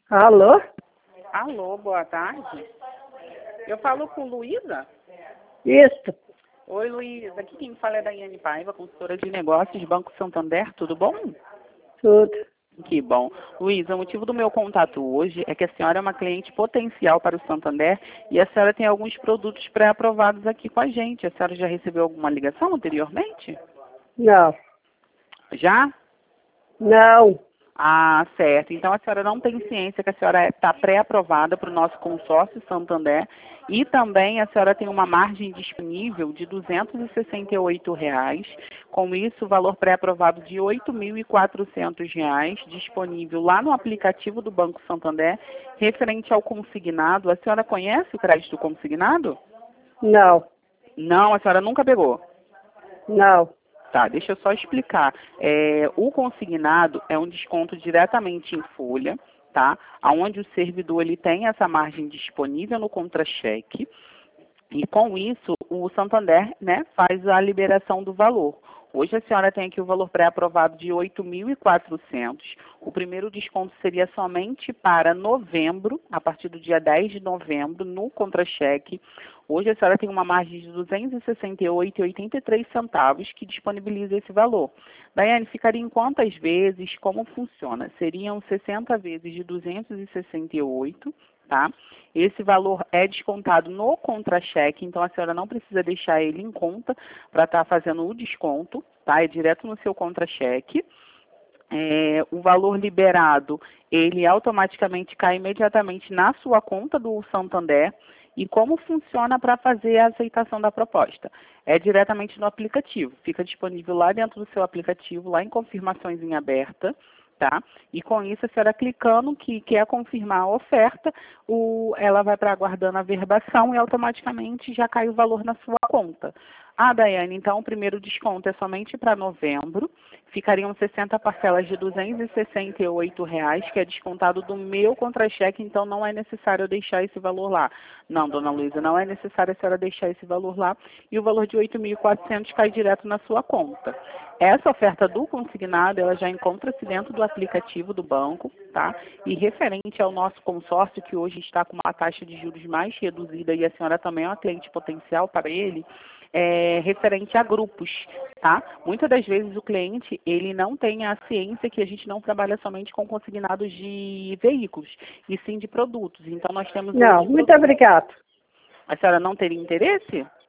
Alô? Alô, boa tarde. Eu falo com Luísa? Isso, Oi, Luísa. Aqui quem fala é Daiane Paiva, consultora de negócios, Banco Santander. Tudo bom? tudo. Que bom. Luísa, o motivo do meu contato hoje é que a senhora é uma cliente potencial para o Santander e a senhora tem alguns produtos pré-aprovados aqui com a gente. A senhora já recebeu alguma ligação anteriormente? Não, Já? não, Ah, certo. Então a senhora não tem ciência que a senhora está pré-aprovada para o nosso consórcio Santander e também a senhora tem uma margem disponível de R$ 268. Com isso, o valor pré-aprovado de R$ 8.400 disponível lá no aplicativo do Banco Santander, referente ao consignado. A senhora conhece o crédito consignado? não, Não, a senhora nunca pegou. não. Tá, deixa eu só explicar. O consignado é um desconto diretamente em folha, tá? Onde o servidor ele tem essa margem disponível no contra-cheque. E com isso, o Santander, né, faz a liberação do valor. Hoje a senhora tem aqui o valor pré-aprovado de R$ 8.400. O primeiro desconto seria somente para novembro, a partir do dia 10 de novembro, no contra-cheque. Hoje a senhora tem uma margem de R$ 268,83 que disponibiliza esse valor. Daiane, ficaria em quantas vezes? Como funciona? Seriam 60 vezes de 268, tá? Esse valor é descontado no contra-cheque, então a senhora não precisa deixar ele em conta para estar fazendo o desconto, tá? É direto no seu contra-cheque. O valor liberado, ele automaticamente cai imediatamente na sua conta do Santander. E como funciona para fazer a aceitação da proposta? É diretamente no aplicativo. Fica disponível lá dentro do seu aplicativo, lá em confirmações em aberta, tá? E com isso, a senhora clicando que quer confirmar a oferta, ela vai para aguardando a verbação e automaticamente já cai o valor na sua conta. Ah, Daiane, então o primeiro desconto é somente para novembro. Ficariam 60 parcelas de R$ 268, que é descontado do meu contra-cheque, então não é necessário eu deixar esse valor lá. Não, dona Luísa, não é necessário a senhora deixar esse valor lá e o valor de R$ 8.400 cai direto na sua conta. Essa oferta do consignado, ela já encontra-se dentro do aplicativo do banco, tá? E referente ao nosso consórcio, que hoje está com uma taxa de juros mais reduzida e a senhora também é uma cliente potencial para ele, referente a grupos, tá? Muitas das vezes o cliente, ele não tem a ciência que a gente não trabalha somente com consignados de veículos, e sim de produtos. Então nós temos Não, hoje muito obrigado. A senhora não teria interesse?